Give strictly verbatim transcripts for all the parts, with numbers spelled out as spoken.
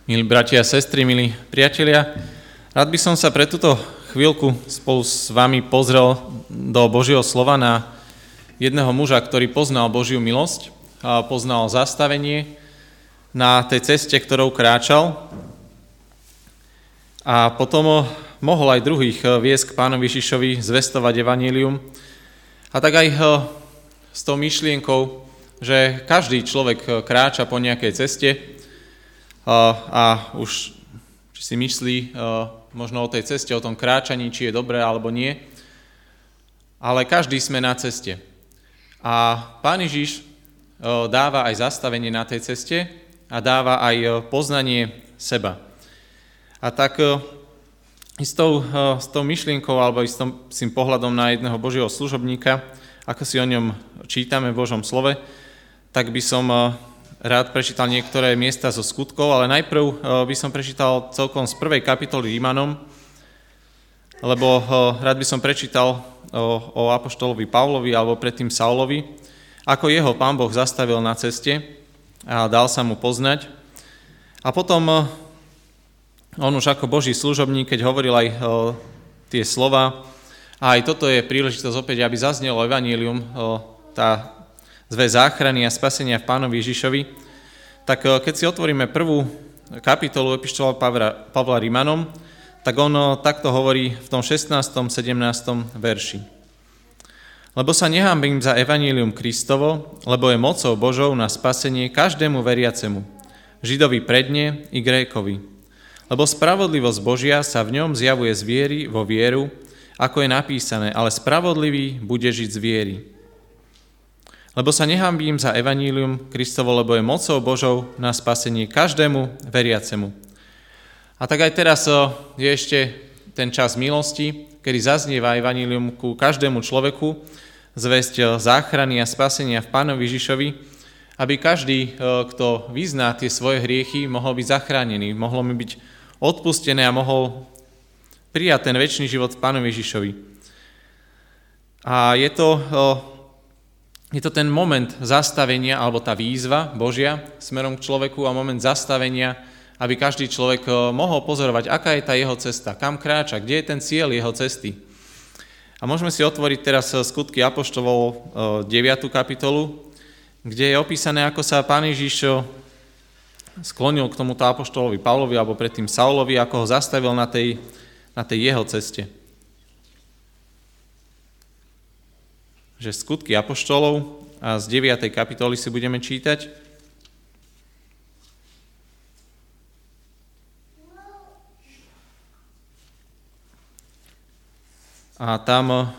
Milí bratia a sestry, milí priatelia, rád by som sa pre túto chvíľku spolu s vami pozrel do Božieho slova na jedného muža, ktorý poznal Božiu milosť, a poznal zastavenie na tej ceste, ktorou kráčal, a potom mohol aj druhých viesť k Pánovi Ježišovi, zvestovať evanjelium. A tak aj s tou myšlienkou, že každý človek kráča po nejakej ceste, a už či si myslí možno o tej ceste, o tom kráčaní, či je dobré alebo nie, ale každý sme na ceste. A Pán Ježiš dáva aj zastavenie na tej ceste a dáva aj poznanie seba. A tak s tou, s tou myšlienkou alebo s tým pohľadom na jedného Božieho služobníka, ako si o ňom čítame v Božom slove, tak by som rád prečítal niektoré miesta zo skutkov, ale najprv by som prečítal celkom z prvej kapitoly Rímanom, lebo rád by som prečítal o, o apoštolovi Pavlovi alebo predtým Saulovi, ako jeho Pán Boh zastavil na ceste a dal sa mu poznať. A potom on už ako Boží služobník, keď hovoril aj tie slova, a aj toto je príležitosť opäť, aby zaznelo evanjelium, tá zve záchrany a spasenia v Pánovi Ježišovi, tak keď si otvoríme prvú kapitolu epištola Pavla, Pavla Rímanom, tak on takto hovorí v tom šestnástom sedemnástom verši. Lebo sa nehanbím za evanjelium Kristovo, lebo je mocou Božou na spasenie každému veriacemu, Židovi predne i Grékovi. Lebo spravodlivosť Božia sa v ňom zjavuje z viery vo vieru, ako je napísané, ale spravodlivý bude žiť z viery. Lebo sa nehanbím za evanjelium Kristovo, lebo je mocou Božou na spasenie každému veriacemu. A tak aj teraz je ešte ten čas milosti, kedy zaznieva evanjelium ku každému človeku, zvesť záchrany a spasenia v Pánovi Ježišovi, aby každý, kto vyzná tie svoje hriechy, mohol byť zachránený, mohlo mi byť odpustené a mohol prijať ten večný život v Pánovi Ježišovi. A je to... Je to ten moment zastavenia, alebo tá výzva Božia smerom k človeku a moment zastavenia, aby každý človek mohol pozorovať, aká je tá jeho cesta, kam kráča, kde je ten cieľ jeho cesty. A môžeme si otvoriť teraz Skutky apoštolov deviatu kapitolu, kde je opísané, ako sa Pán Ježiš sklonil k tomuto apoštolovi Pavlovi, alebo predtým Saulovi, ako ho zastavil na tej, na tej jeho ceste. Že Skutky apoštolov a z deviatej kapitoly si budeme čítať. A tam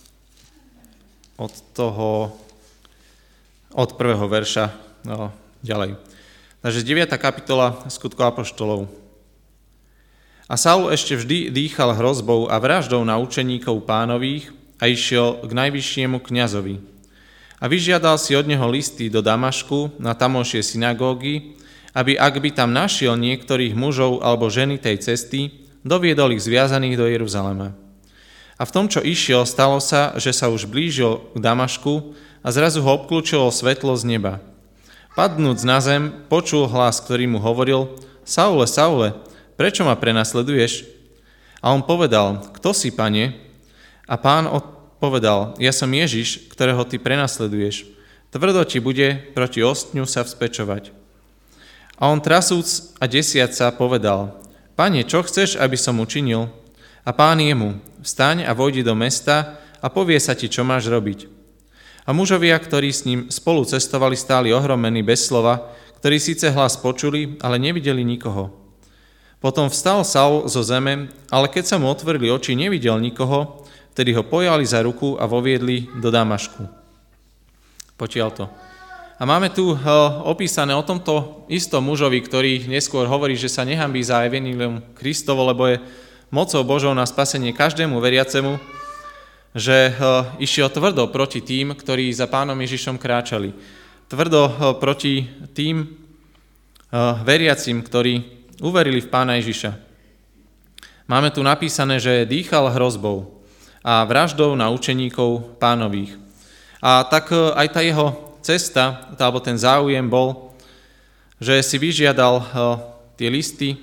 od toho, od prvého verša no, ďalej. Takže deviata kapitola Skutkov apoštolov. A Saul ešte vždy dýchal hrozbou a vraždou na učeníkov Pánových, a išiel k najvyššiemu kňazovi. A vyžiadal si od neho listy do Damašku na tamojšie synagógy, aby ak by tam našiel niektorých mužov alebo ženy tej cesty, doviedol ich zviazaných do Jeruzalema. A v tom, čo išiel, stalo sa, že sa už blížil k Damašku a zrazu ho obklúčilo svetlo z neba. Padnúc na zem, počul hlas, ktorý mu hovoril: Saule, Saule, prečo ma prenasleduješ? A on povedal: Kto si, Pane? A Pán odpovedal: Ja som Ježiš, ktorého ty prenasleduješ. Tvrdo ti bude proti ostňu sa vzpečovať. A on trasúc a desiac sa povedal: Pane, čo chceš, aby som učinil? A Pán jemu: Vstaň a vojdi do mesta a povie sa ti, čo máš robiť. A mužovia, ktorí s ním spolu cestovali, stáli ohromení bez slova, ktorí síce hlas počuli, ale nevideli nikoho. Potom vstal Saul zo zeme, ale keď sa mu otvorili oči, nevidel nikoho, vtedy ho pojali za ruku a voviedli do Damašku. Potiaľto. A máme tu opísané o tomto istom mužovi, ktorý neskôr hovorí, že sa nehanbí za evanjelium Kristovo, lebo je mocou Božou na spasenie každému veriacemu, že išiel tvrdo proti tým, ktorí za Pánom Ježišom kráčali. Tvrdo proti tým veriacim, ktorí uverili v Pána Ježiša. Máme tu napísané, že dýchal hrozbou a vraždou na učeníkov Pánových. A tak aj tá jeho cesta, alebo ten záujem bol, že si vyžiadal tie listy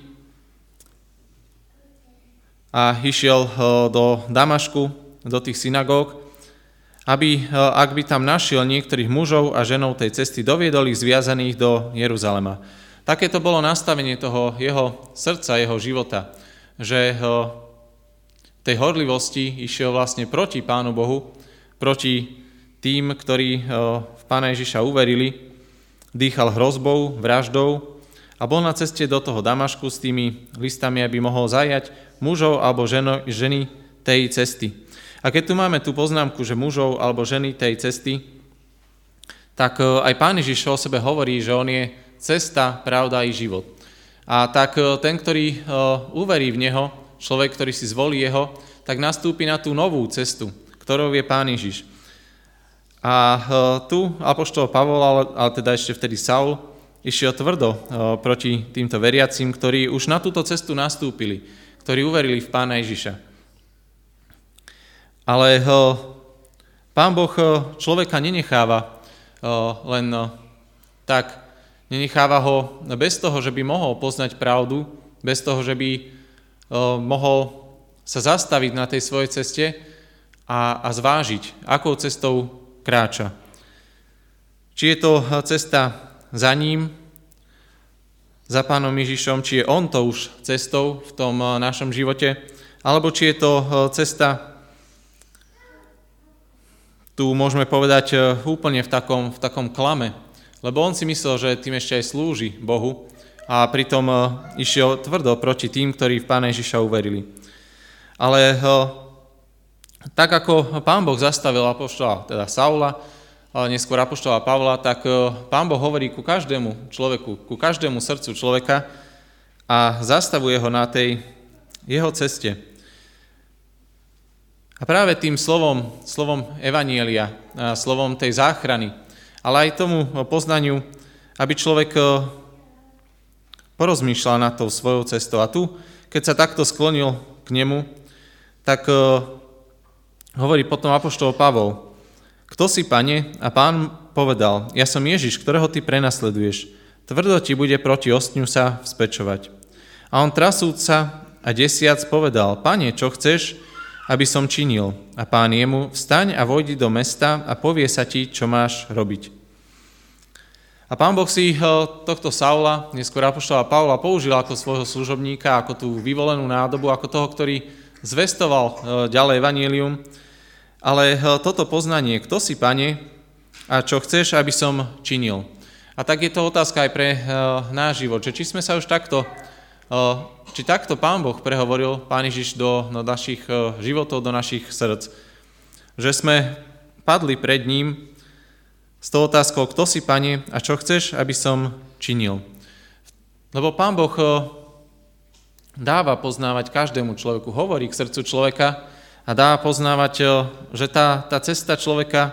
a išiel do Damašku, do tých synagóg, aby, ak by tam našiel niektorých mužov a ženov tej cesty, doviedol ich zviazaných do Jeruzalema. Také to bolo nastavenie toho jeho srdca, jeho života, že v tej horlivosti išiel vlastne proti Pánu Bohu, proti tým, ktorí v Pána Ježiša uverili, dýchal hrozbou, vraždou a bol na ceste do toho Damašku s tými listami, aby mohol zajať mužov alebo ženo, ženy tej cesty. A keď tu máme tú poznámku, že mužov alebo ženy tej cesty, tak aj Pán Ježiš o sebe hovorí, že on je cesta, pravda i život. A tak ten, ktorý uverí v Neho, človek, ktorý si zvolí Jeho, tak nastúpi na tú novú cestu, ktorou je Pán Ježiš. A tu apoštol Pavol, ale teda ešte vtedy Saul, išiel tvrdo proti týmto veriacim, ktorí už na túto cestu nastúpili, ktorí uverili v Pána Ježiša. Ale Pán Boh človeka nenecháva len tak, nenecháva ho bez toho, že by mohol poznať pravdu, bez toho, že by mohol sa zastaviť na tej svojej ceste a, a zvážiť, akou cestou kráča. Či je to cesta za ním, za Pánom Ježišom, či je on to už cestou v tom našom živote, alebo či je to cesta, tu môžeme povedať úplne v takom, v takom klame, lebo on si myslel, že tým ešte aj slúži Bohu a pritom išiel tvrdo proti tým, ktorí v Pána Ježiša uverili. Ale tak ako Pán Boh zastavil apoštola, teda Saula, neskôr apoštola Pavla, tak Pán Boh hovorí ku každému človeku, ku každému srdcu človeka a zastavuje ho na tej jeho ceste. A práve tým slovom, slovom evanjelia, slovom tej záchrany, ale aj tomu poznaniu, aby človek porozmýšľal nad tou svojou cestou. A tu, keď sa takto sklonil k nemu, tak hovorí potom apoštol Pavol: Kto si, Pane? A Pán povedal: Ja som Ježiš, ktorého ty prenasleduješ. Tvrdo ti bude proti ostňu sa vzpečovať. A on trasúc sa a desiac povedal: Pane, čo chceš, aby som činil? A Pán jemu: Vstaň a vojdi do mesta a povie sa ti, čo máš robiť. A Pán Boh si tohto Saula, neskôr apoštola Pavla, použil ako svojho služobníka, ako tú vyvolenú nádobu, ako toho, ktorý zvestoval ďalej evanjelium. Ale toto poznanie, kto si, Pane, a čo chceš, aby som činil. A tak je to otázka aj pre náš život, že či sme sa už takto, či takto Pán Boh prehovoril, Pán Ježiš, do, do našich životov, do našich srdc. Že sme padli pred ním s tou otázkou, kto si, Pane, a čo chceš, aby som činil. Lebo Pán Boh dáva poznávať každému človeku, hovorí k srdcu človeka a dá poznávať, že tá, tá cesta človeka,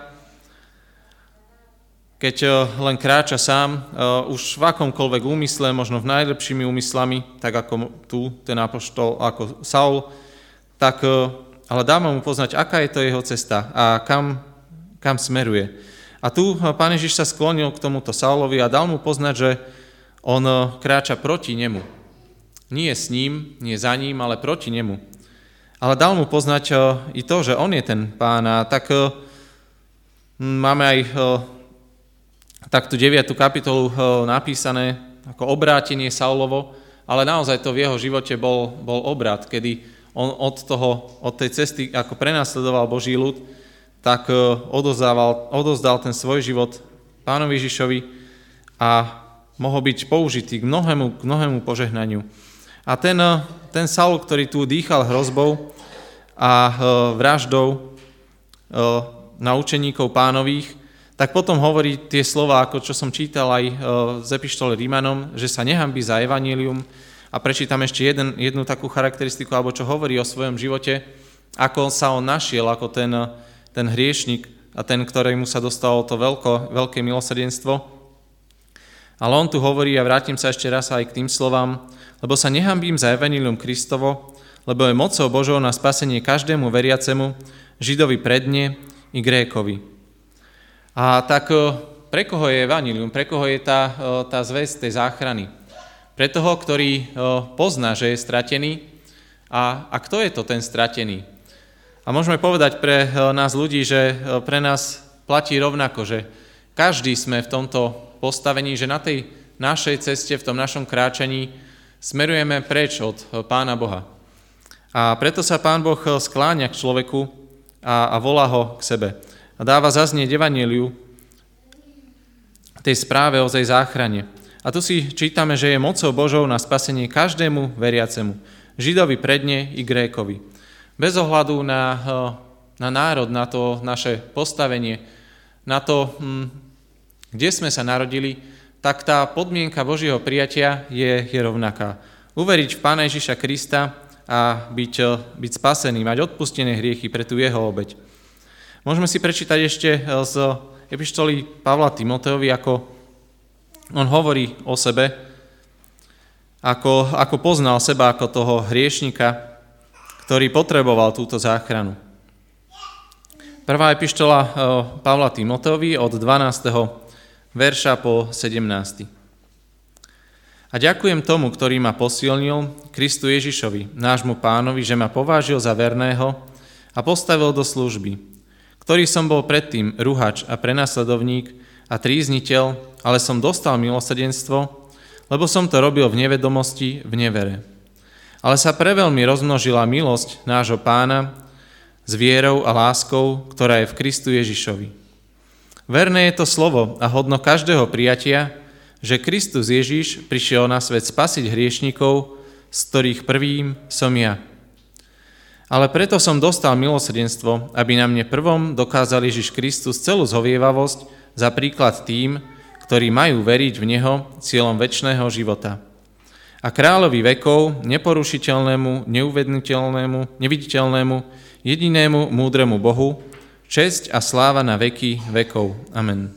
keď len kráča sám, už v akomkoľvek úmysle, možno v najlepšími úmyslami, tak ako tu ten apoštol, ako Saul, tak, ale dáva mu poznať, aká je to jeho cesta a kam, kam smeruje. A tu Pán Ježiš sa sklonil k tomuto Saulovi a dal mu poznať, že on kráča proti nemu. Nie s ním, nie za ním, ale proti nemu. Ale dal mu poznať i to, že on je ten Pán. A tak máme aj takto deviatu kapitolu napísané ako obrátenie Saulovo, ale naozaj to v jeho živote bol, bol obrat, kedy on od toho, od tej cesty, ako prenasledoval Boží ľud, tak odozdával, odozdal ten svoj život Pánovi Ježišovi a mohol byť použitý k mnohému, k mnohému požehnaniu. A ten, ten Saul, ktorý tu dýchal hrozbou a vraždou na učeníkov Pánových, tak potom hovorí tie slova, ako čo som čítal aj z epištoly Rímanom, že sa nehanbí za evanjelium. A prečítam ešte jeden, jednu takú charakteristiku, alebo čo hovorí o svojom živote, ako sa on našiel, ako ten, ten hriešnik a ten, ktorému sa dostalo to veľko, veľké milosrdenstvo. Ale on tu hovorí, a vrátim sa ešte raz aj k tým slovám, lebo sa nehanbím za evanjelium Kristovo, lebo je mocou Božou na spasenie každému veriacemu, Židovi predne i Grékovi. A tak pre koho je evanjelium, pre koho je tá, tá zvesť tej záchrany? Pre toho, ktorý pozná, že je stratený. A, a kto je to ten stratený? A môžeme povedať pre nás ľudí, že pre nás platí rovnako, že každý sme v tomto postavení, že na tej našej ceste, v tom našom kráčaní smerujeme preč od Pána Boha. A preto sa Pán Boh skláňa k človeku a, a volá ho k sebe. A dáva zaznieť evanjeliu tej správe o tej záchrane. A tu si čítame, že je mocou Božou na spasenie každému veriacemu. Židovi predne i Grékovi. Bez ohľadu na, na národ, na to naše postavenie, na to, kde sme sa narodili, tak tá podmienka Božieho prijatia je, je rovnaká. Uveriť v Pána Ježiša Krista a byť, byť spasený, mať odpustené hriechy pre tú jeho obeť. Môžeme si prečítať ešte z epištoly Pavla Timoteovi, ako on hovorí o sebe, ako, ako poznal seba ako toho hriešnika, ktorý potreboval túto záchranu. Prvá epištola Pavla Timoteovi od dvanásteho verša po sedemnásty. A ďakujem tomu, ktorý ma posilnil, Kristu Ježišovi, nášmu Pánovi, že ma povážil za verného a postavil do služby, ktorý som bol predtým ruhač a prenasledovník a trízniteľ, ale som dostal milosrdenstvo, lebo som to robil v nevedomosti, v nevere. Ale sa preveľmi rozmnožila milosť nášho Pána s vierou a láskou, ktorá je v Kristu Ježišovi. Verné je to slovo a hodno každého prijatia, že Kristus Ježiš prišiel na svet spasiť hriešnikov, z ktorých prvým som ja. Ale preto som dostal milosrdenstvo, aby na mne prvom dokázal Ježiš Kristus celú zhovievavosť za príklad tým, ktorí majú veriť v Neho cieľom večného života. A kráľovi vekov, neporušiteľnému, neuvednutelnému, neviditeľnému, jedinému múdremu Bohu, česť a sláva na veky vekov. Amen.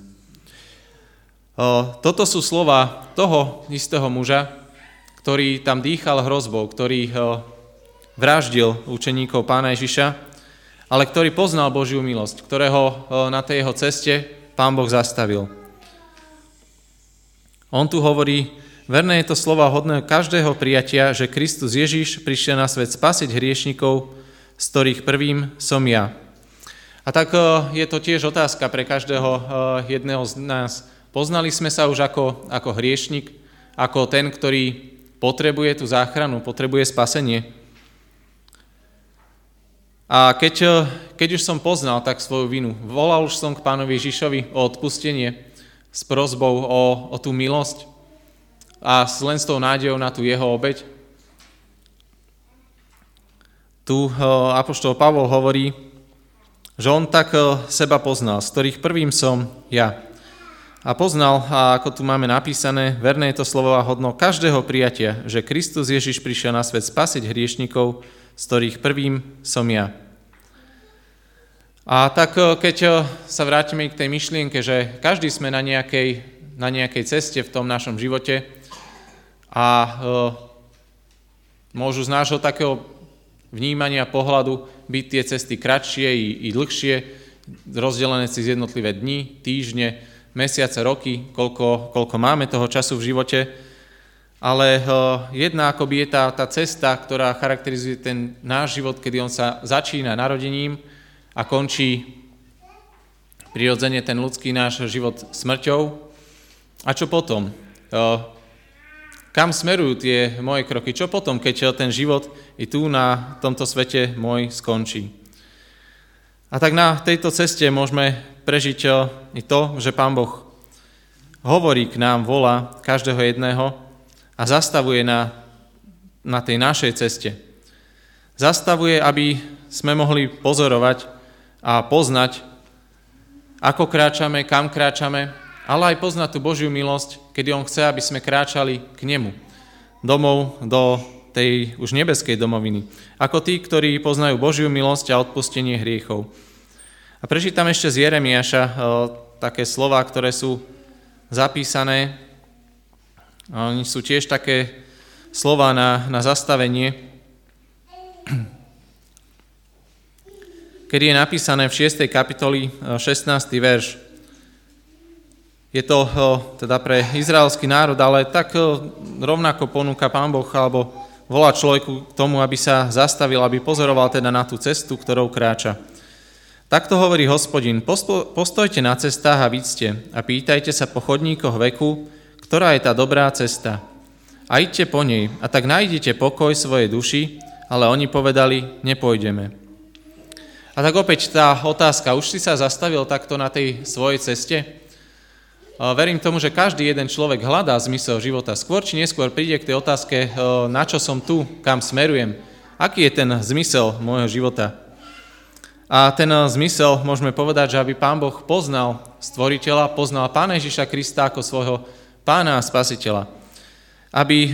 Toto sú slova toho istého muža, ktorý tam dýchal hrozbou, ktorý vraždil učeníkov Pána Ježiša, ale ktorý poznal Božiu milosť, ktorého na tej jeho ceste Pán Boh zastavil. On tu hovorí, verné je to slova hodné každého prijatia, že Kristus Ježiš prišiel na svet spasiť hriešnikov, z ktorých prvým som ja. A tak je to tiež otázka pre každého jedného z nás. Poznali sme sa už ako, ako hriešnik, ako ten, ktorý potrebuje tú záchranu, potrebuje spasenie. A keď, keď už som poznal tak svoju vinu, volal už som k Pánovi Ježišovi o odpustenie s prosbou o, o tú milosť a len s tou nádejou na tú jeho obeť. Tu apoštol Pavol hovorí, že on tak seba poznal, z ktorých prvým som ja. A poznal, a ako tu máme napísané, verné je to slovo a hodno každého prijatia, že Kristus Ježiš prišiel na svet spasiť hriešnikov, z ktorých prvým som ja. A tak keď sa vrátime k tej myšlienke, že každý sme na nejakej, na nejakej ceste v tom našom živote a e, môžu z nášho takého vnímania, pohľadu byť tie cesty kratšie i, i dlhšie, rozdelené cez jednotlivé dni, týždne, mesiace, roky, koľko, koľko máme toho času v živote. Ale jedna akoby je tá, tá cesta, ktorá charakterizuje ten náš život, kedy on sa začína narodením a končí prirodzene ten ľudský náš život smrťou. A čo potom? Kam smerujú tie moje kroky? Čo potom, keď ten život i tu na tomto svete môj skončí? A tak na tejto ceste môžeme prežiť i to, že Pán Boh hovorí k nám, volá každého jedného, a zastavuje na, na tej našej ceste. Zastavuje, aby sme mohli pozorovať a poznať, ako kráčame, kam kráčame, ale aj poznať tú Božiu milosť, kedy On chce, aby sme kráčali k Nemu, domov do tej už nebeskej domoviny, ako tí, ktorí poznajú Božiu milosť a odpustenie hriechov. A prečítam ešte z Jeremiáša také slová, ktoré sú zapísané. Oni sú tiež také slová na, na zastavenie, kedy je napísané v šiestej kapitoli šestnásty verš. Je to teda pre izraelský národ, ale tak rovnako ponúka Pán Boh alebo volá človeku k tomu, aby sa zastavil, aby pozoroval teda na tú cestu, ktorou kráča. Takto hovorí Hospodin, postojte na cestách a vidzte a pýtajte sa po chodníkoch veku, ktorá je tá dobrá cesta. A idte po nej a tak nájdete pokoj svojej duši, ale oni povedali, nepôjdeme. A tak opäť tá otázka, už si sa zastavil takto na tej svojej ceste? Verím tomu, že každý jeden človek hľadá zmysel života. Skôr či neskôr príde k tej otázke, na čo som tu, kam smerujem. Aký je ten zmysel môjho života? A ten zmysel môžeme povedať, že aby Pán Boh poznal Stvoriteľa, poznal Pána Ježiša Krista ako svojho Pána a Spasiteľa. Aby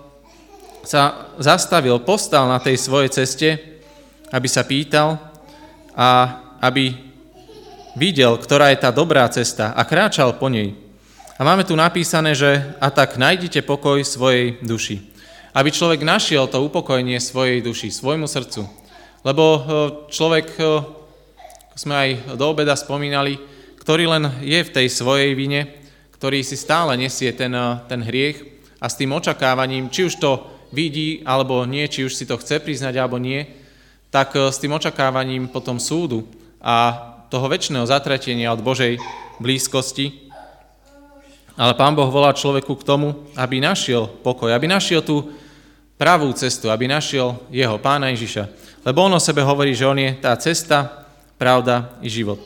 sa zastavil, postal na tej svojej ceste, aby sa pýtal a aby videl, ktorá je tá dobrá cesta a kráčal po nej. A máme tu napísané, že a tak nájdite pokoj svojej duši. Aby človek našiel to upokojenie svojej duši, svojmu srdcu. Lebo človek, ako sme aj do obeda spomínali, ktorý len je v tej svojej vine, ktorý si stále nesie ten, ten hriech a s tým očakávaním, či už to vidí alebo nie, či už si to chce priznať alebo nie, tak s tým očakávaním potom súdu a toho večného zatratenia od Božej blízkosti. Ale Pán Boh volá človeku k tomu, aby našiel pokoj, aby našiel tú pravú cestu, aby našiel jeho Pána Ježiša. Lebo on o sebe hovorí, že on je tá cesta, pravda i život.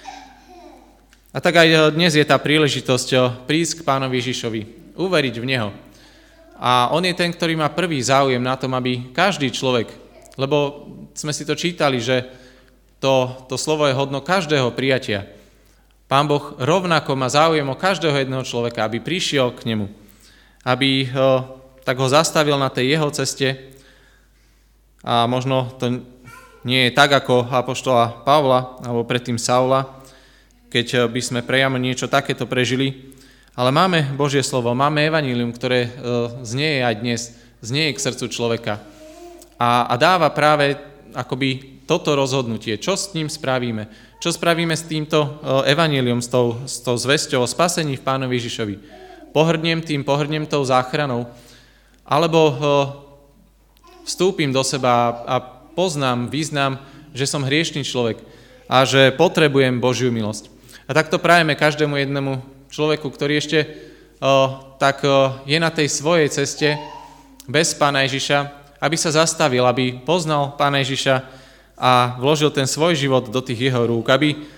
A tak aj dnes je tá príležitosť prísť k Pánovi Ježišovi, uveriť v Neho. A on je ten, ktorý má prvý záujem na tom, aby každý človek, lebo sme si to čítali, že To, to slovo je hodno každého prijatia. Pán Boh rovnako má záujem o každého jedného človeka, aby prišiel k nemu. Aby ho, tak ho zastavil na tej jeho ceste. A možno to nie je tak ako apoštola Pavla, alebo predtým Saula, keď by sme priamo niečo takéto prežili. Ale máme Božie slovo, máme evanjelium, ktoré znieje aj dnes, znieje k srdcu človeka. A, a dáva práve akoby toto rozhodnutie, čo s ním spravíme, čo spravíme s týmto evanjeliom, s tou, s tou zvesťou o spasení v Pánovi Ježišovi. Pohrdnem tým, pohrdnem tou záchranou, alebo vstúpim do seba a poznám, vyznám, že som hriešný človek a že potrebujem Božiu milosť. A takto prajeme každému jednému človeku, ktorý ešte tak je na tej svojej ceste bez Pána Ježiša, aby sa zastavil, aby poznal Pána Ježiša a vložil ten svoj život do tých jeho rúk, aby o,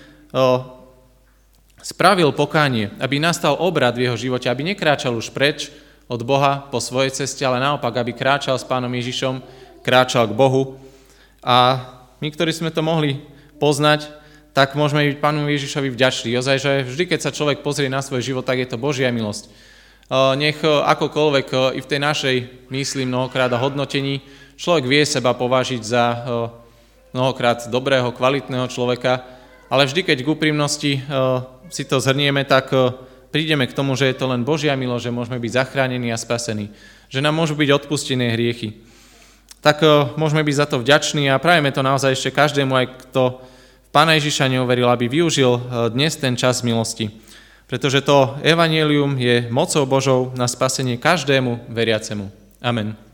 spravil pokánie, aby nastal obrad v jeho živote, aby nekráčal už preč od Boha po svojej ceste, ale naopak, aby kráčal s Pánom Ježišom, kráčal k Bohu. A my, ktorí sme to mohli poznať, tak môžeme byť Pánu Ježišovi vďační. Ozaj, že vždy, keď sa človek pozrie na svoj život, tak je to Božia milosť. Nech akokoľvek i v tej našej mysli mnohokrát a hodnotení človek vie seba považiť za mnohokrát dobrého, kvalitného človeka, ale vždy, keď k úprimnosti si to zhrnieme, tak prídeme k tomu, že je to len Božia milosť, že môžeme byť zachránení a spasení, že nám môžu byť odpustené hriechy. Tak môžeme byť za to vďační a prajeme to naozaj ešte každému, aj kto v Pána Ježiša neuveril, aby využil dnes ten čas milosti. Pretože to evanjelium je mocou Božou na spasenie každému veriacemu. Amen.